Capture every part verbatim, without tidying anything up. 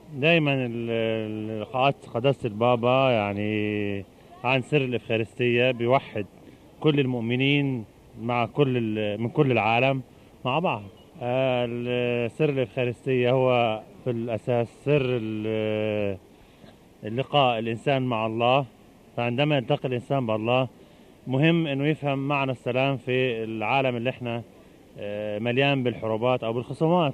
دايما ال- اللقاءات قداسة البابا يعني عن سر الإفخارستية بيوحد كل المؤمنين مع كل ال- من كل العالم مع بعض. آه، ال- سر الإفخارستية هو في الأساس سر ال- اللقاء الإنسان مع الله. فعندما يلتقي الإنسان بالله مهم إنه يفهم معنى السلام في العالم اللي احنا آه، مليان بالحروبات أو بالخصومات.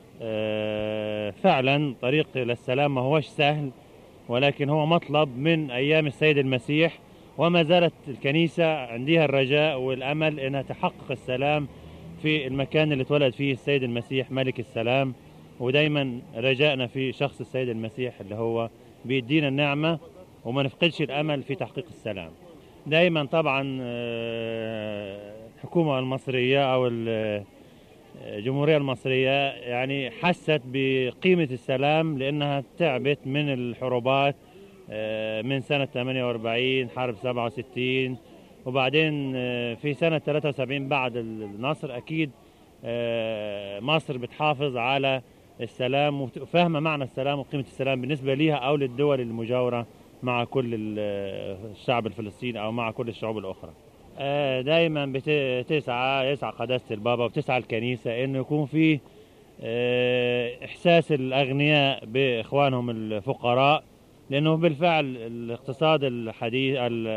آه، فعلا طريق للسلام ما هوش سهل، ولكن هو مطلب من أيام السيد المسيح، وما زالت الكنيسة عندها الرجاء والأمل أنها تحقق السلام في المكان اللي اتولد فيه السيد المسيح ملك السلام. ودايما رجائنا في شخص السيد المسيح اللي هو بيدينا النعمة، وما نفقدش الأمل في تحقيق السلام. دايما طبعا آه، الحكومة المصرية أو ال- الجمهورية المصرية يعني حست بقيمة السلام لأنها تعبت من الحروبات، آه، من سنة ثمانية وأربعين حرب سبعة وستين، وبعدين آه، في سنة ثلاثة وسبعين بعد النصر أكيد آه، مصر بتحافظ على السلام وفاهمة معنى السلام وقيمة السلام بالنسبة ليها أو للدول المجاورة مع كل ال- الشعب الفلسطيني أو مع كل الشعوب الأخرى. آه، دايما بتسعى يسعى قداسة البابا وبتسعى الكنيسة انه يكون في آه، احساس الاغنياء باخوانهم الفقراء، لانه بالفعل الاقتصاد الحديث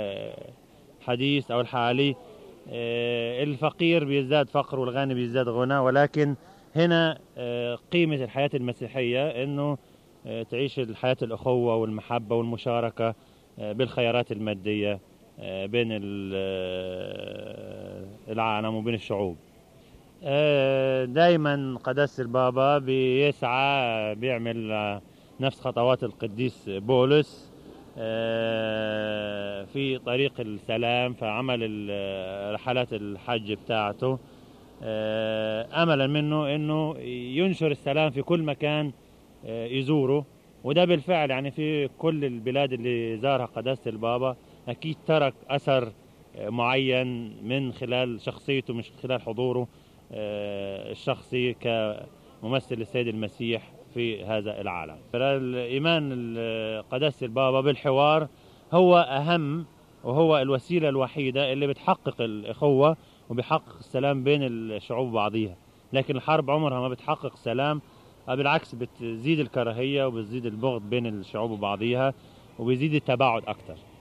الحديث او الحالي آه، الفقير بيزداد فقر والغني بيزداد غنى. ولكن هنا آه، قيمة الحياة المسيحية انه آه، تعيش الحياة الأخوة والمحبة والمشاركة آه، بالخيارات المادية آه، بين ال- آه، العالم وبين الشعوب. آه، دايما قداسة البابا بيسعى بيعمل آه، نفس خطوات القديس بولس آه، في طريق السلام، فعمل ال- آه، رحلات الحج بتاعته آه، أملا منه أنه ينشر السلام في كل مكان آه، يزوره. وده بالفعل يعني في كل البلاد اللي زارها قداسة البابا أكيد ترك أثر آه، معين من خلال شخصيته، مش من خلال حضوره آه، الشخصي كممثل السيد المسيح في هذا العالم. الإيمان ال- قداسة البابا بالحوار هو أهم، وهو الوسيلة الوحيدة اللي بتحقق الأخوة وبيحقق السلام بين الشعوب بعضيها. لكن الحرب عمرها ما بتحقق سلام، آه، بالعكس بتزيد الكراهية وبتزيد البغض بين الشعوب وبعضيها وبيزيد التباعد أكتر.